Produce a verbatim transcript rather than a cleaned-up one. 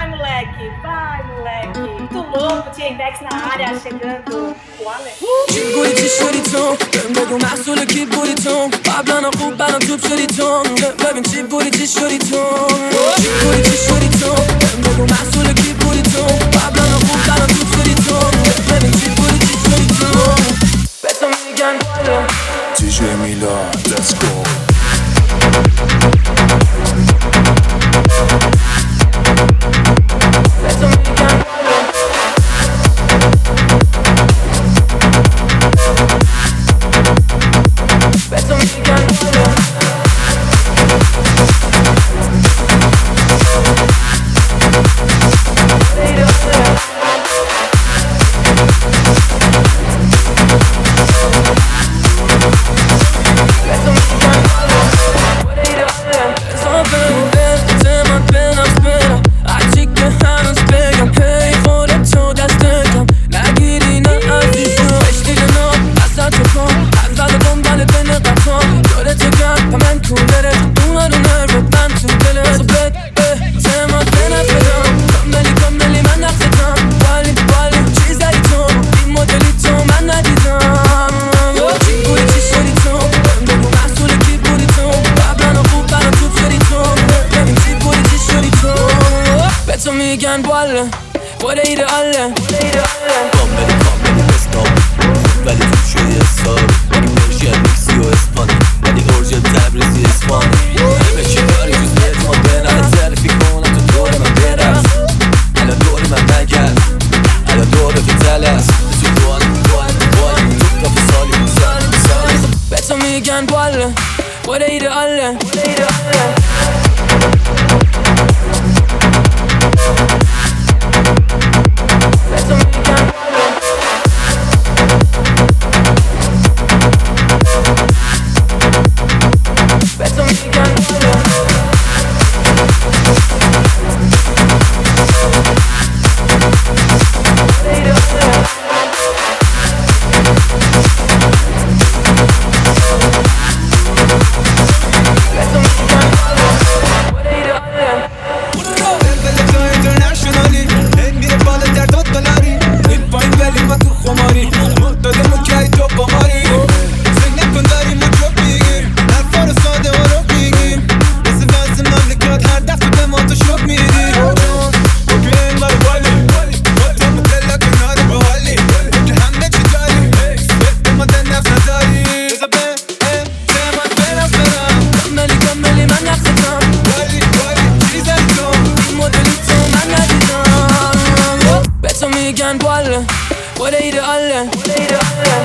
moleque, vai, moleque. Muito louco, T M X na área, chegando o Ale. چی شدی تو بهم بگو محصول کی بودی تو قبلا خوب برام توپ شدی تو ببین چی بودی چی شدی تو چی بودی چی شدی تو بهم بگو محصول کی بودی تو قبلا خوب برام توپ شدی تو ببین چی بودی چی شدی تو به تو میگن بالا دی جی میلان let's go به تو میگن بالا Beto میگن بالا تو میگن بالا بوده ایده آله کاملی کاملی بستام ولی تو شوی حساب اگه پرشین میکسی و اسپانی ولی اورژل تبریزی اسپانی همه چی داری جز اعتماد به نفس تعریفی کنم تو دور من برس الان دور من نگرد الان دور تو تلس تو دوان دوان دوان تو کافی سالی سالی سالی به تو میگن بالا بوده ایده آله میگن بالا بوده ایده آله